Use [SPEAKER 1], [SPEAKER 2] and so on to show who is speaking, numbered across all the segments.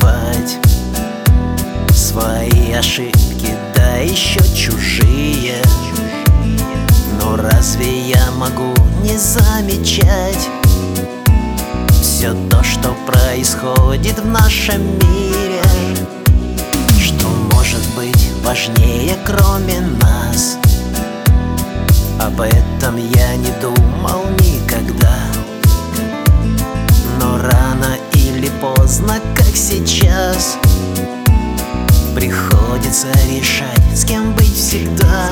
[SPEAKER 1] забывать свои ошибки, да еще чужие. Но разве я могу не замечать все то, что происходит в нашем мире? Что может быть важнее, кроме нас? Об этом я не думал никогда. Но рано или поздно, как сейчас, приходится решать, с кем быть всегда.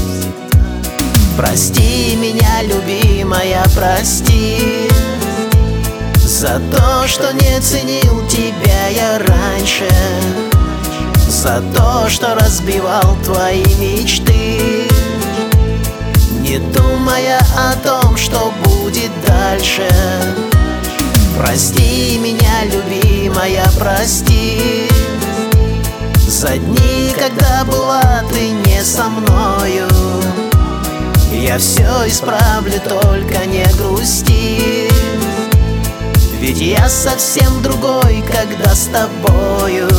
[SPEAKER 1] Прости меня, любимая, прости за то, что не ценил тебя я раньше, за то, что разбивал твои мечты, не думая о том, что будет дальше. Прости меня, любимая, прости за дни, когда была ты не со мною. Я все исправлю, только не грусти, ведь я совсем другой, когда с тобою.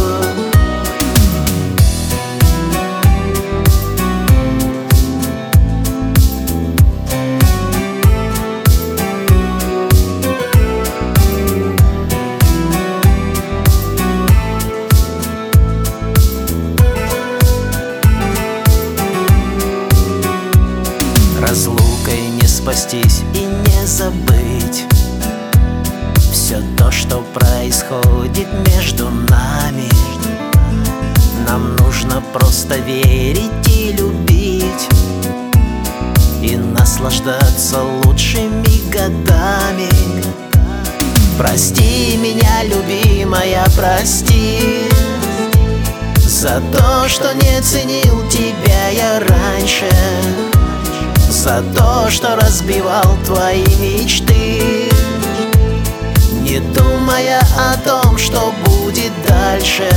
[SPEAKER 1] Разлукой не спастись и не забыть все то, что происходит между нами. Нам нужно просто верить и любить, и наслаждаться лучшими годами. Прости меня, любимая, прости за то, что не ценил тебя я раньше, за то, что разбивал твои мечты, не думая о том, что будет дальше.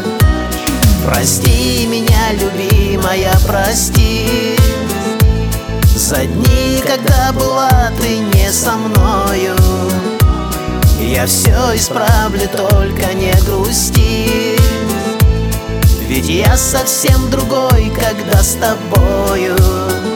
[SPEAKER 1] Прости меня, любимая, прости за дни, когда была ты не со мною. Я все исправлю, только не грусти, ведь я совсем другой, когда с тобою.